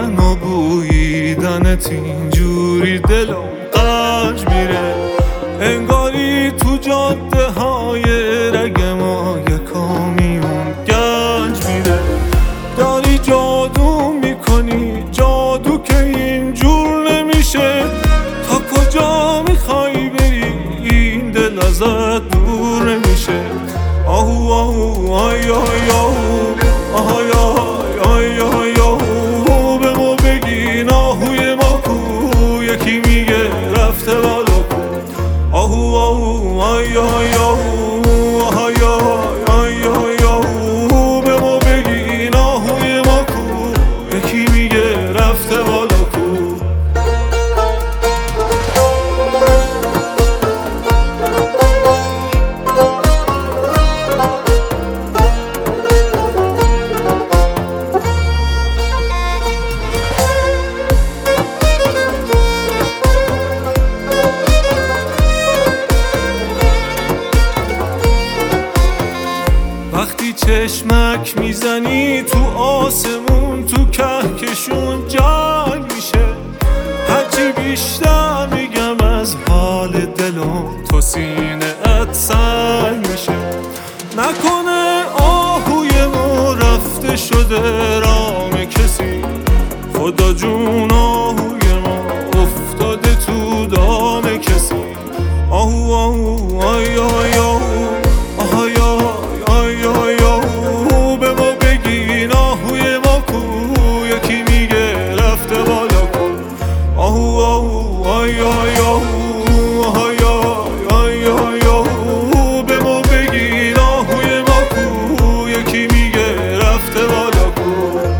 و بوییدنت اینجوری دلم قنج میره، انگاری تو جاده های رگ ما یه کامیون گنج میره. داری جادو میکنی، جادو که اینجور نمیشه. تا کجا میخوای بری این دل ازت دور نمیشه. آهو آهو آی آی آهو آهای آی آی آهو، به ما بگین آهوی ما کو، یکی میگه رفته بالا کو. آهو آهو آی آی آهو آهای آی آی آهو، به ما بگین آهوی ما کو، یکی میگه رفته بالا کو. وقتی چشمک میزنی تو آسمون، تو کهکشون جنگ میشه. هرچی بیشتر میگم از حال دلم، تو سینه ات سنگ میشه. نکنه آهوی ما رفته شده رام کسی، خدا جون آهوی ما افتاده تو دام کسی. آهو آهو آی آی آهو آهای آی آی آهو، به ما بگین آهوی ما کو، یکی میگه رفته بالا کو. آهو آهو آی آی آهو آهای آی آی آهو، به ما بگین آهوی ما کو، یکی میگه رفته بالا کو.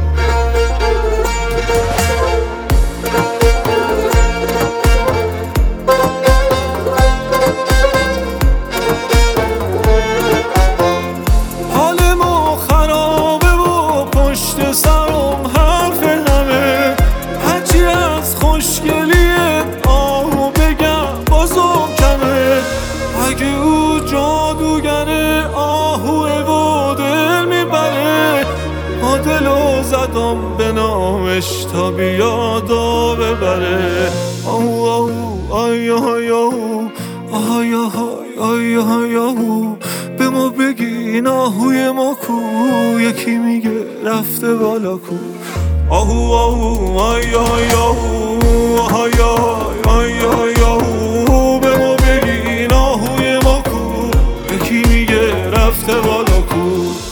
سرم حرف همه، هرچی از خوشگلیه آهو بگم بازم کمه. اگه او جادوگره آهوه و دل میبره، ما دلو زدم به نامش تا بیادا ببره. آهو آهو آی آی آهو آی آی آی آهو، به ما بگین آهوی ما کو، یکی میگه رفته بالا کو. آهو آهو آی آی آهو آی آی آی آهو، به ما بگین آهوی ما کو، یکی میگه رفته بالا کو.